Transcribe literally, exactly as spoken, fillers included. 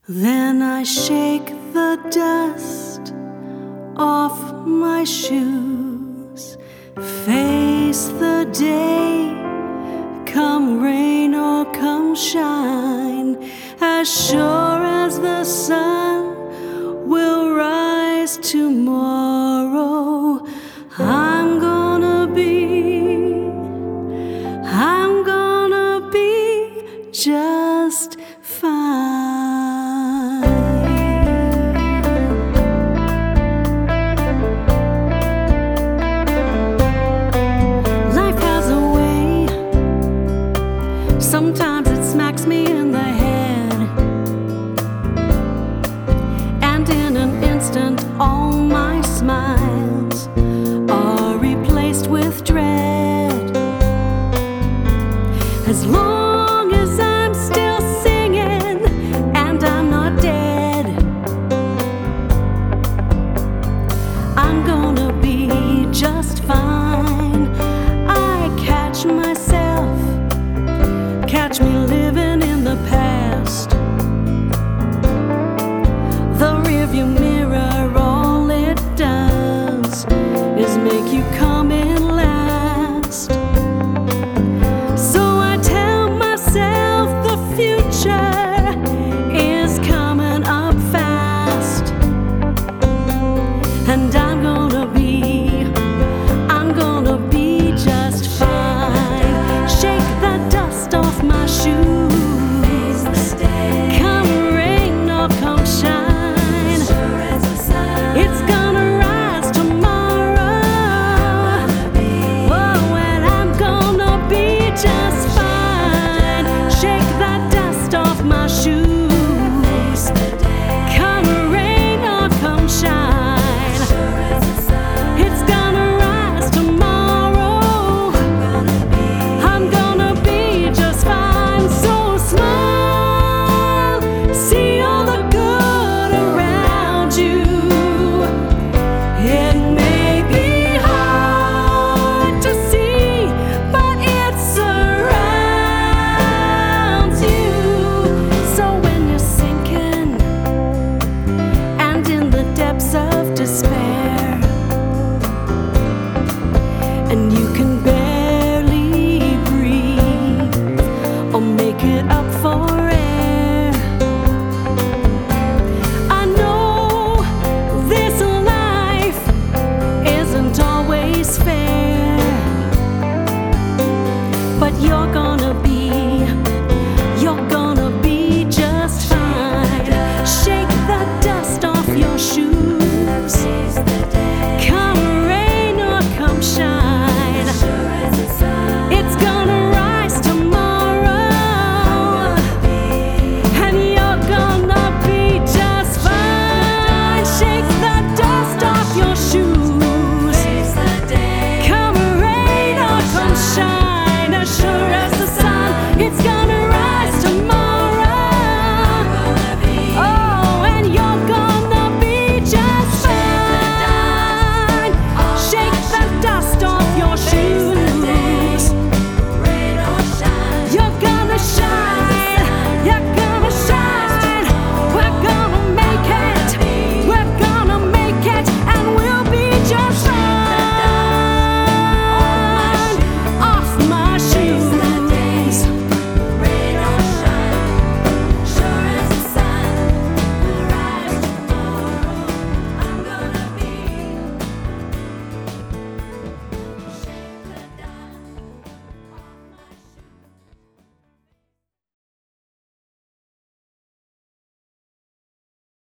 Then I shake the dust off my shoes, face the day, come rain or come shine, as sure as the sun will rise tomorrow. I'm gonna be, I'm gonna be just fine. Sometimes it smacks me in the head, and in an instant all my smiles are replaced with dread. As long as I'm still singing and I'm not dead, I'm gonna be just fine. I catch myself, catch me living in the past. The rearview mirror